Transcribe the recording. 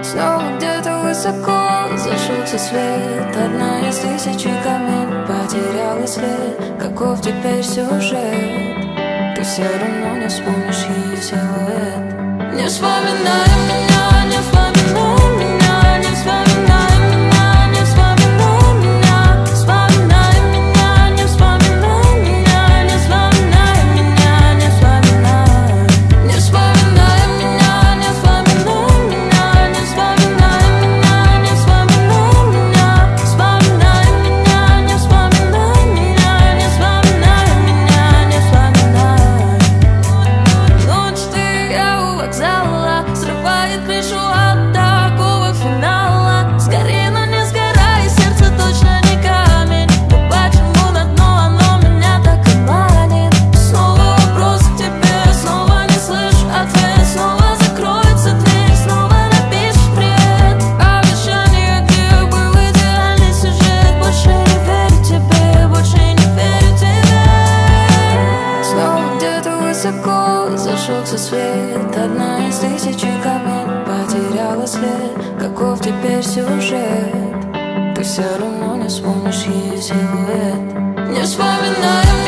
Снова где-то высоко зажегся свет. Одна из тысячи комет потеряла след. Каков теперь сюжет? Ты все равно не вспомнишь ее силуэт. Не вспоминай меня, не вспоминай меня, не вспоминай меня, не вспоминай меня. Вспоминай меня, не вспоминай меня, не вспоминай меня, не вспоминай. Не вспоминай меня, не вспоминай меня, не вспоминай меня, не вспоминай меня. Вспоминай меня, не вспоминай меня, не вспоминай меня, не вспоминай. Ночь ты, я у вокзала, срывает крышу от такого финала. Сгори, но не сгорай, сердце точно не камень. Но почему на дно оно меня так и манит? Снова вопрос к тебе, снова не слышу ответ. Снова закроется дверь, снова напишешь привет. Обещание, где был идеальный сюжет. Больше не верю тебе, больше не верю тебе. Снова где-то высоко зажегся свет. Одна из тысячи комет потеряла след. Каков теперь сюжет? Ты все равно не вспомнишь ее силуэт. Не вспоминай